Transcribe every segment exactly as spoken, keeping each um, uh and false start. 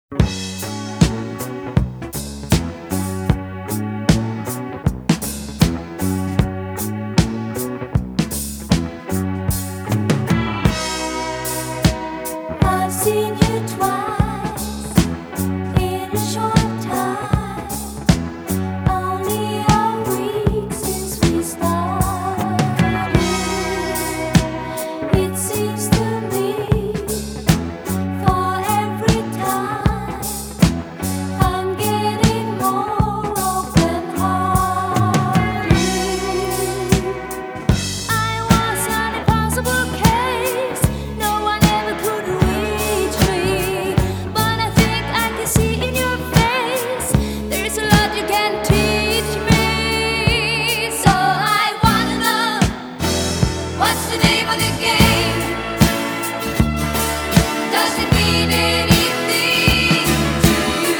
I've seen you twice in a short time, only a week since we started. It seems to me for every time I'm getting more open-hearted. I was an impossible case, no one ever could reach me. But I think I can see in your face there's a lot you can teach me. So I wanna know, what's the name of the game? Does it mean anything to you?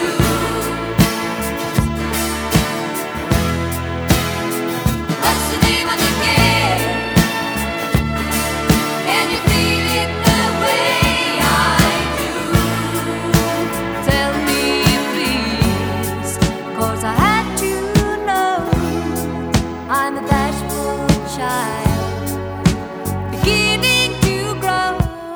What's the name of the game? Can you feel it the way I do? Tell me please, 'cause I had to know. I'm a bashful child, beginning to grow.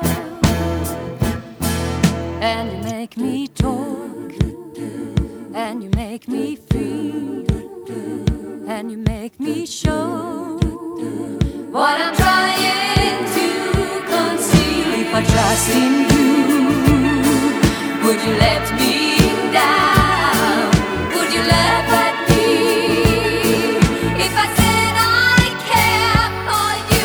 And you make me talk, and you make me feel, and you make me show what I'm trying to conceal. If I trust in you, would you let me down? Would you laugh at me if I said I care for you?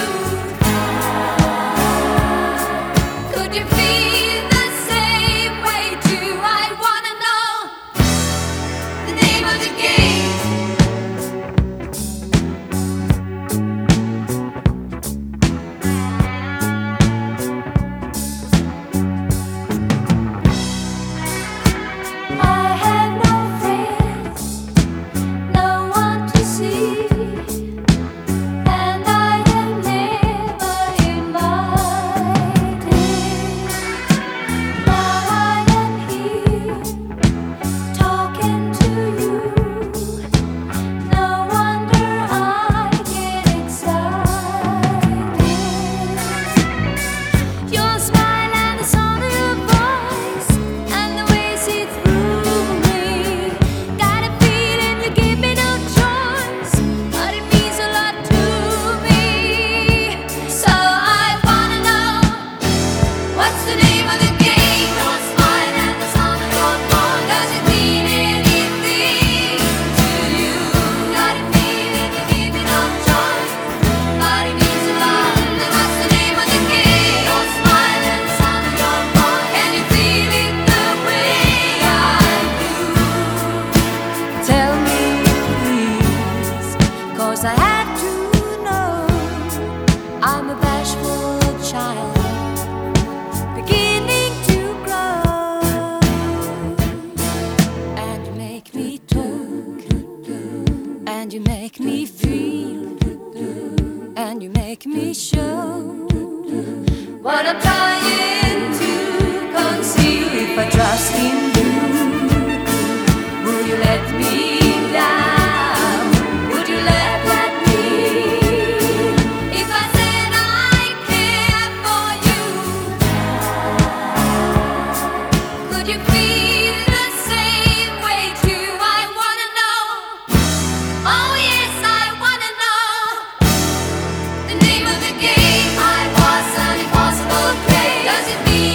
Could you feel the same way too? I wanna know the name of the game. I have no friends, no one to see, and I am never invited. Now I am here talking to you. No wonder I get excited. Your smile and the sound of your voice and the way you see through me. Got a feeling you give me no choice, but it means a lot to me. So I wanna know, what's the name of the game? Your smile and the sound of your voice. Does it mean anything to you? Got a feeling you give me no choice, but it means a lot. And what's the name of the game? Your smile and the sound of your voice. Can you feel it the way I do? Tell me please, 'cause I had to know. I'm a bashful child, beginning to grow. And you make me talk, and you make me feel, and you make me show what I'm trying to conceal. If I trust in you, will you let me down? Would you laugh at me if I said I care for you? Could you feel the same way too? I wanna know. Oh yes, I wanna know the name of the game. I was an impossible case. Does it mean